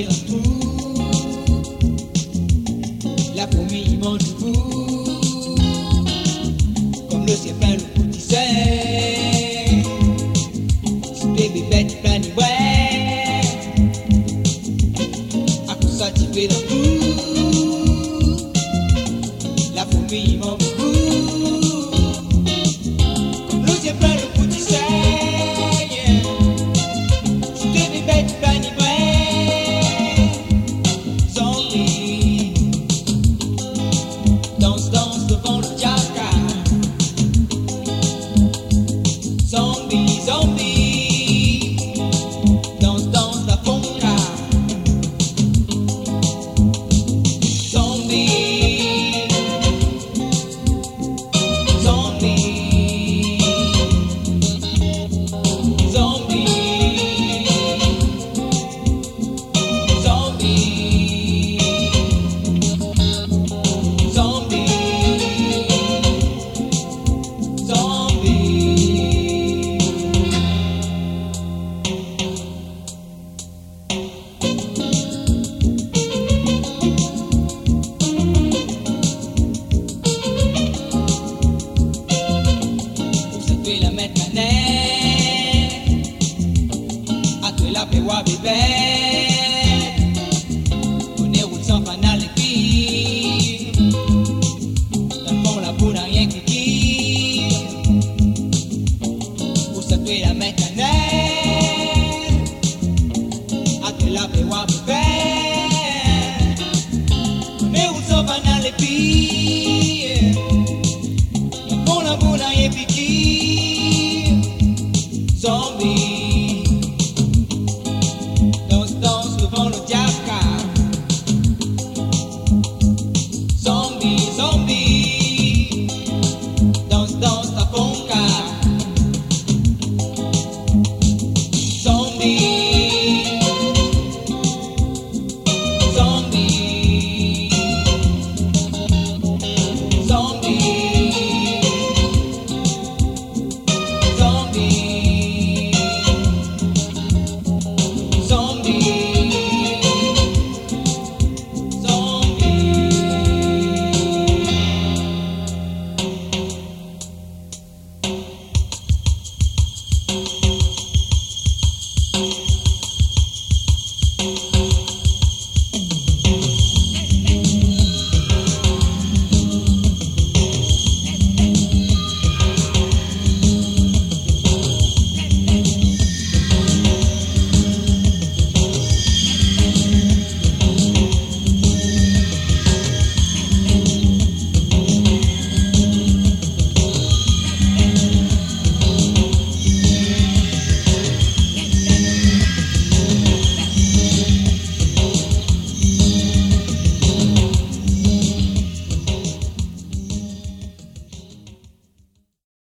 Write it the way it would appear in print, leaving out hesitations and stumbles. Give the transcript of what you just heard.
tuer la tour. La fourmi mange du bout, comme le ciel plein le coup disait. Si bébé bête plein de ouais, à coup ça tu fais la tour. La fourmi mange du bout, comme le ciel plein le coup disait. Si bébé bête plein de ouais, zombie. Danse, danse devant le jacka. Zombie, zombie. Danse, danse la fonka. Zombie. Zombie. Zombie. Zombie. Zombie. Pour se tuer la mettre manette, à tuer la péwa bébé. On est route sans fanal et pire. Dans le fond la boule n'a rien qui tire. Pour se tuer la mettre manette, à tuer la péwa bébé. On est route sans fanal et pire.